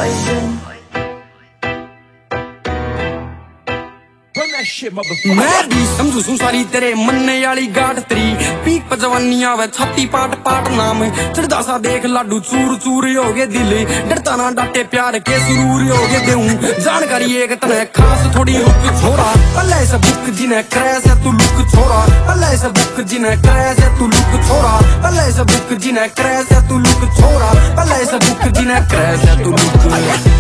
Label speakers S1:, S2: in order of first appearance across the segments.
S1: poison.
S2: मैं भी समझू सू सारी तेरे मन्ने वाली गाट तरी पीक पर जवानी आवे छाती पाट पाट नाम चढ़दा सा देख लाडू चूर चूर हो गए दिल डरता ना डाटे प्यार के सुरूर हो गए देऊं जानकारी एक तने खास थोड़ी रुक छोरा पल्ले से बुक जिन्हें क्रैश है तू लुक छोरा पल्ले से बुक जिन्हें क्रैश है तू लुक छोरा पल्ले से बुक जिन्हें क्रैश है तू लुक छोरा पल्ले से बुक जिन्हें क्रैश है तू लुक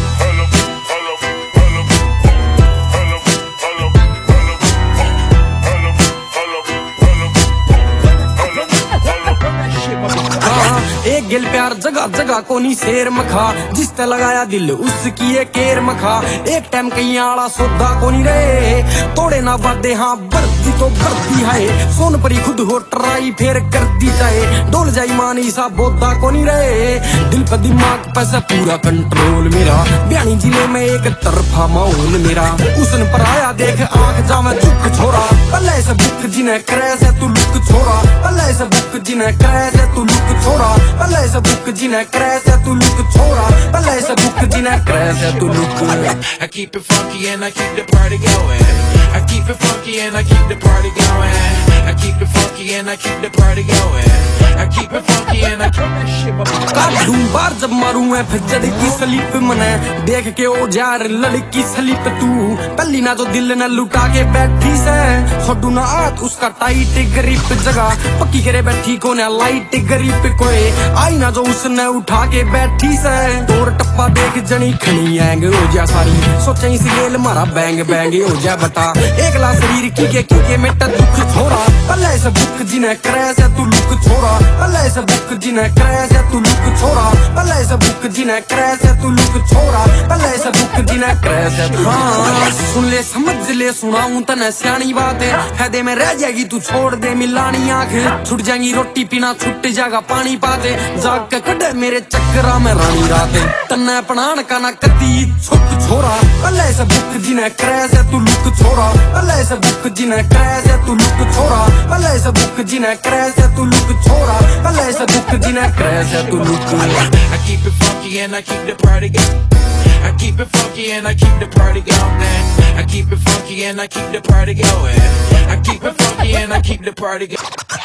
S2: एक गिल प्यार जगह जगह कोनी शेर मखा जिस ते लगाया दिल उसकी एक केर मखा एक टाइम कहीं आला सौदा कोनी रे तोड़े ना वादे हाँ बढ़ती तो बढ़ती है सोन परी खुद हो ट्राई फेर कर दी जाए डोल जाई मानी सा बोदा कोनी रे दिल पर दिमाग पे से पूरा कंट्रोल मेरा बयानी जिले में एक तरफा माहौल मेरा उसन पर आया देख आंख जावे चुक छोरा पल्ले से बुक जिन्हें क्रैश है तू लुक छोरा पल्ले से बुक जिन्हें क्रैश है तू लुक छोरा पल्ले से बुक जिन्हें क्रैश है तू लुक छोरा पल्ले से बुक जिन्हें क्रैश है तू look
S3: I keep it funky and I keep the party going. I keep it funky and I keep the party going. I keep it funky and I keep the party going. I keep it funky and I keep that shit my
S2: काटूं बार जब मारूं मैं फिर जड़ की slip मने देख के ओ जार लड़की स्लिप तू पल्ली ना जो दिल न लुटा के बैठी से छोड़ू ना हाथ उसका टाइट ग्रिप जगह पक्की करे बैठी को ना लाइट ग्रिप कोई आई ना जो उसने उठा के बैठी से तोर टप्पा देख जनी खनी एंग हो जा सारी सोचा इस लेल मारा बैंग बैंग हो जा बता एक ला शरीर की के मेटा दुख छोरा पल्ले से बुक जिन्हें क्रैश है तू लुक छोरा पल्ले से बुक जिन्हें क्रैश है तू लुक छोरा पल्ले से बुक जिन्हें क्रैश है तू लुक छोरा पल्ले से बुक जिन्हें क्रैश है तू हाँ सुन ले समझ ले सुनाऊं तने सियानी बात है दे में रह जाएगी तू छोड़ दे मिलानी आंख छुट जाएगी रोटी पीना छुट जाएगा पानी पाते जाग के कड़े मेरे चक्करा में रानी रात तन्ने अपनान का ना कती छुक छोरा पल्ले से बुक जिन्हें क्रैश है तू लुक छोरा पल्ले से बुक जिन्हें क्रैश है तू लुक छोरा पल्ले से बुक जिन्हें क्रैश है तू लुक छोरा पल्ले से बुक जिन्हें क्रैश है तू look
S3: I keep it funky and I keep the party going. I keep it funky and I keep the party going. I keep it funky and I keep the party going. I keep it funky and I keep the party going.